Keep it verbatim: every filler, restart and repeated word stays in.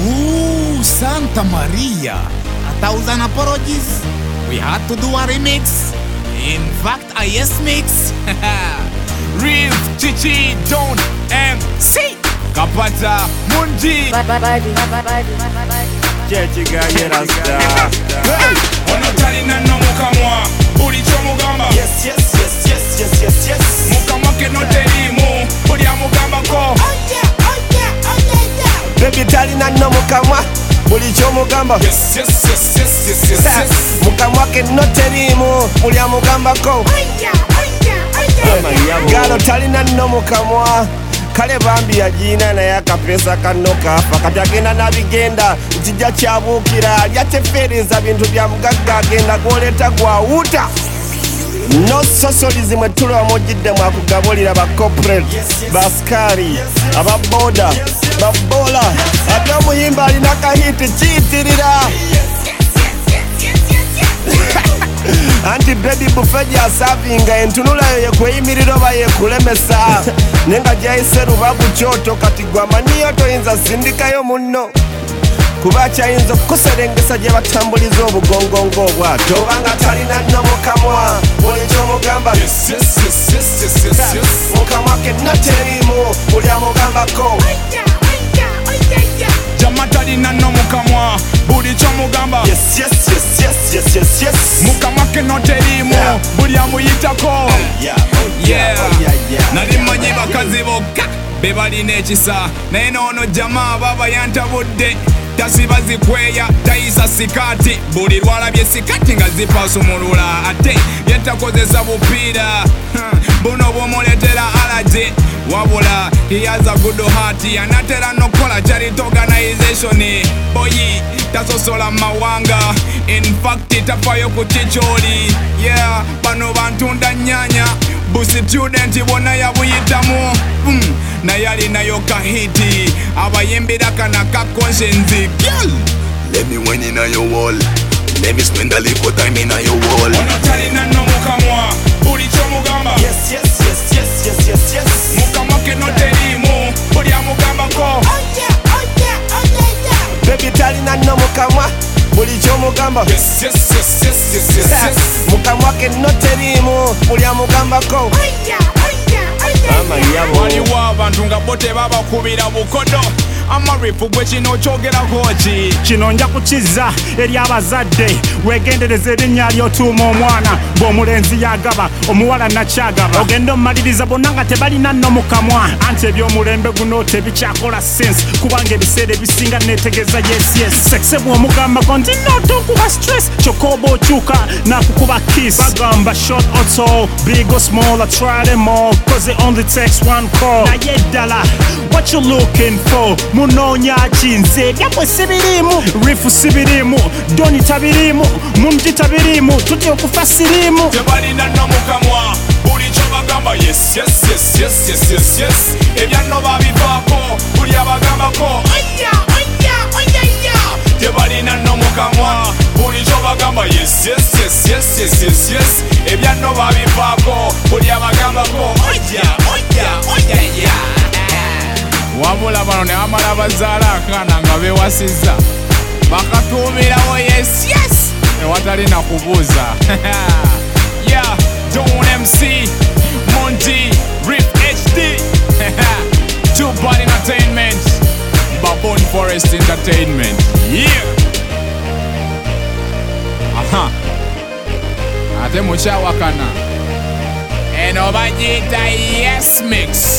Ooh, Santa Maria. A thousand apologies. We had to do a remix. In fact, a yes mix. Real, Chichi, Don, M C Kapata, Mundi Chechiga yerasta. Ono talina no mukamwa Buli chomugamba Yes, yes, yes, yes, yes, yes, yes. Mukamwa ke no terimu Buli amugamba ko Baby talina no mukamwa Buli chomugamba Yes, yes, yes, yes, yes, yes, yes. Mukamwa ke no terimu Buli amugamba ko Galo talina no mukamwa Kale bambi yagina naye akapesa kano kafa kati agenda nabigenda kijja kyabuukira lyatefereza bintu bya mugagga agenda gwoleta gwawuta no socialism etulo wamujjidde mwakugabulira ba corporate baskari ababoda babola ate omuyimba alina kahiti kiyitirira anti baby buffet gyasavinga entunulayo yekweyimirira oba yekulemesa nenga gyayise rubabu kyoto kati gwamaniyo toyinza sindikayo munno kuba kyayinza okukuserengesa gye batambuliza obugongongo obwato obanga talina nno mukamwa buli kyomugamba mukamwa kenna terimu buli amugambako Jama talina no mukamwa Buli chomugamba Yes, yes, yes, yes, yes, yes, yes. Mukamwa ke no terimu Buli amuyitako Yeah, nali manyi bakazi bokka bebalina ekisa naye noono jama baba yantabudde tasiba zikweya tayisa sikati buli lwalabye sikati nga zipasumulula ate yetakozesa bupiira buno bwomuletera alaje wabula he has a good heart anatera nokola charity organization boyi tasosola mawanga in fact tafayo ku kicholi yeah bano bantunda nyanya busi student bona yabuyitamu mm. naye alinayo kahiti abayimbira kana ka conscience girl Let me win in your wall. Let me spend a little time in your wall. ono talina no mukamwa buli kyomugamba Yes, yes, yes, yes, yes, yes, yes. mukamwa ke no terimu buli amugambako Baby talina no mukamwa buli kyomugamba yes, yes, yes, yes, yes, yes, yes. mukamwa ke no terimu buli amugambako waliwo abantu nga bo tebabakubira bukodo amarifu gwe kino kyogerako ki kino nja kukiza eri abazadde wegendereza erinnya lyotuuma omwana ng'omulenzi yagaba omuwala nakyagaba ogenda omumaliriza bonna nga tebalina nno mukamwa anti ebyomulembe guno tebikyakola sense kubanga ebiseera ebisinga netegeeza yes yes sekise bw'omugambako nti notokuba stress kyokka oba okyuka nakukuba kiss bagamba short or tall big or small I try them all cause it only takes one call naye ddala what you looking for munoonya ki nze ebyabwe sibirimu rifu sibirimu doni tabirimu munti tabirimu tutya okufa sirimu tebalina no mukamwa buli kyobagamba yes, yes, yes, yes, yes, yes, yes. ebyanno babivaako buli abagambako tebalina no mukamwa buli kyobagamba yes, yes, yes, yes, yes, yes, yes. ebyanno babivaako buli abagambako wabula bano ne bamala bazaala akaana nga bewasiza bakatuumirawo yes yes ewatali na kubuuza yeah Don M C Monty Rip H D Two Bad Entertainment Babon Forest Entertainment yeah aha ate mukyawakana eno bagiyita yes mix